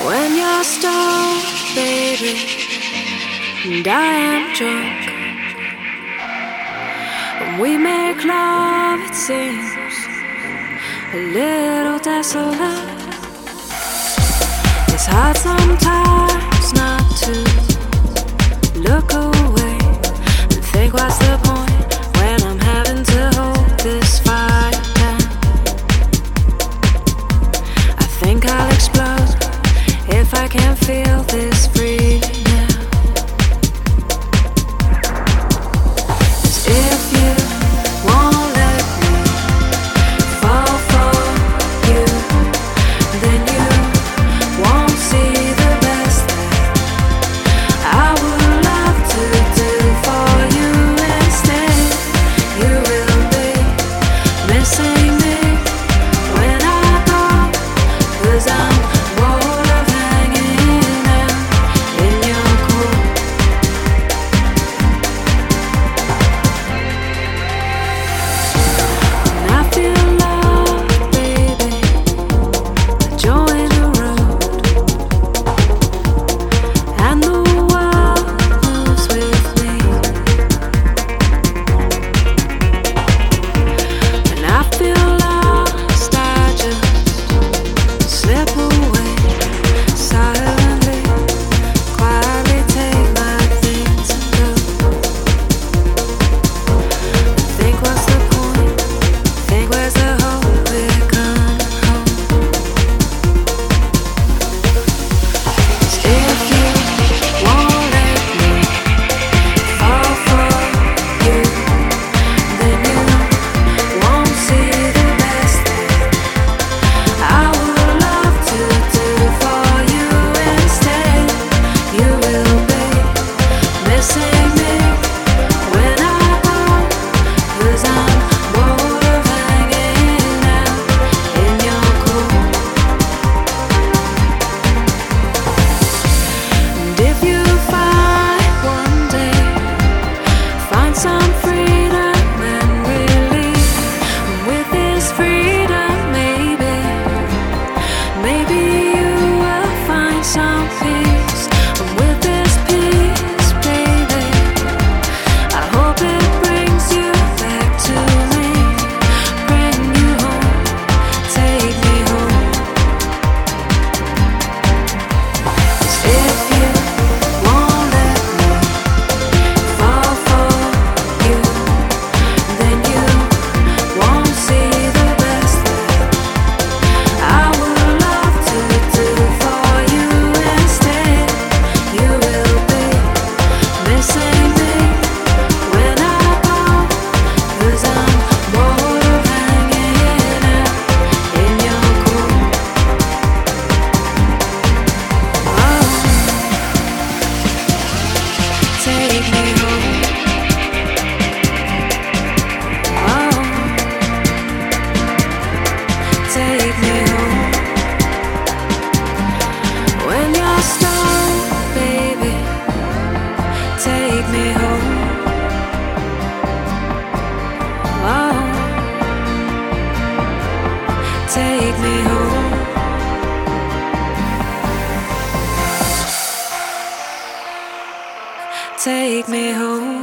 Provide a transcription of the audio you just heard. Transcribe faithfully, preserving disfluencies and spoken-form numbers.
When you're stoned, baby, and I am drunk. When we make love, it seems a little desolate. It's hard sometimes not to look away and think what's the point when I'm having to hold this fire down. I think I'll explode if I can't feel this free now. 'Cause if you won't let me fall for you, then you won't see the best that I would love to do for you. Instead, you will be missing me when I go, 'cause I'm bored of hanging out in your cool. And I feel love, baby, join the road, and the world moves with me. And I feel lost, I just slip away silently, quietly take my things and go. Think what's the point? Think where's the hope we're coming home? 'Cause if you won't let me fall for you, then you won't see the best that I would love to do for you. Instead, you will be missing me when I go, 'cause I'm bored of hanging out in your cool. And if you find one day, find some freedom and relief, and with this freedom, maybe, maybe you will find some peace. And with this peace, baby, I hope it brings you back to me, bring you home, take me home. 'Cause if you won't let me fall for you, then you won't see the best that I would love to do for you. Instead, you will be missing me when I go, 'cause I'm bored of hanging out in your cool. Oh, take me home. Oh, take me home. When you're stoned, baby, take me home. Oh, take me home. Take me home.